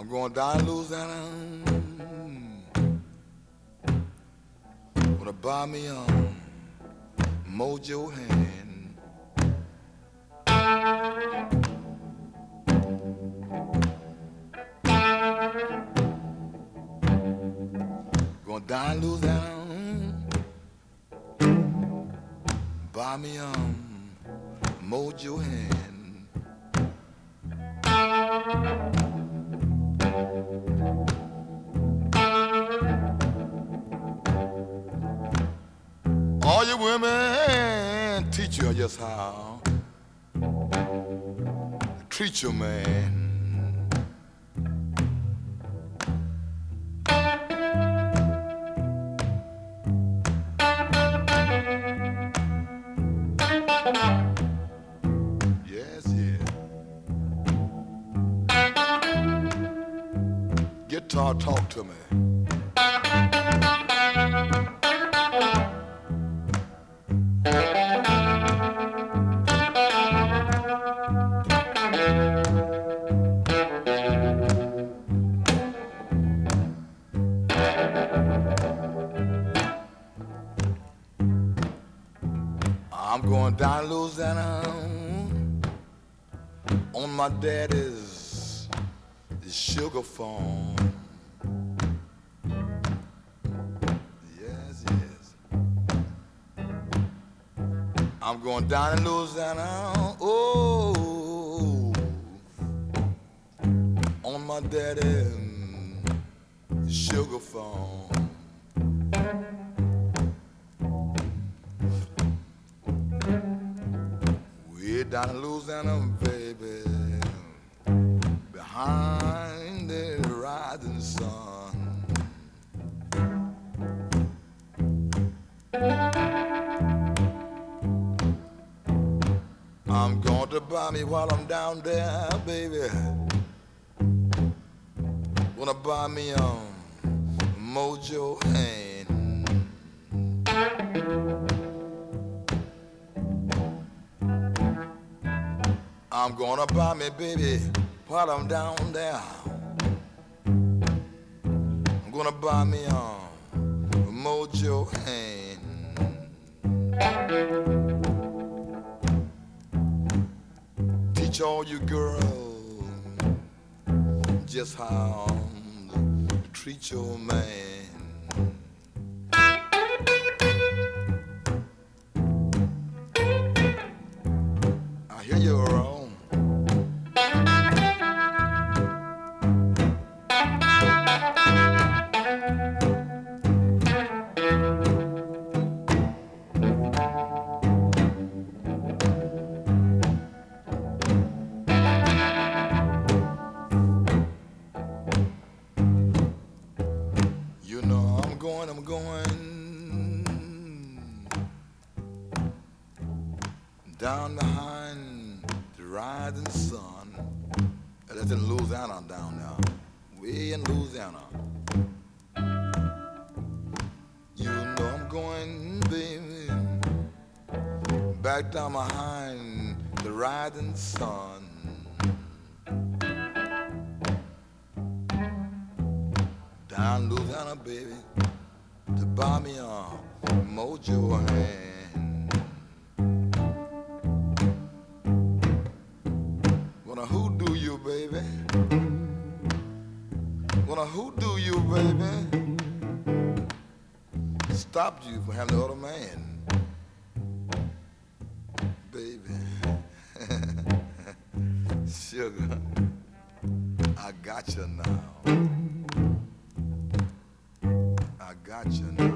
I'm going down to Louisiana. Gonna buy me a mojo hand. Going down to Louisiana. Buy me a mojo hand. All you women teach you just how to treat your man. Yes, yeah. Guitar, talk to me. I'm going down to Louisiana on my daddy's sugar farm. Yes, yes. I'm going down to Louisiana, oh, on my daddy's sugar farm. Way down in Louisiana, baby, behind the rising sun. I'm going to buy me while I'm down there, baby. Gonna buy me a mojo hand. I'm gonna buy me, baby, while I'm down there. I'm gonna buy me a mojo hand. Teach all you girls just how to treat your man. I hear you wrong. You know I'm going down behind the rising sun. That's in Louisiana down there, way in Louisiana. You know I'm going, baby, back down behind the rising sun. Down Louisiana, baby, to buy me a mojo hand. Gonna hoodoo you, baby. Gonna hoodoo you, baby. Stopped you from having the other man, baby. Sugar, I got you now. I got you now.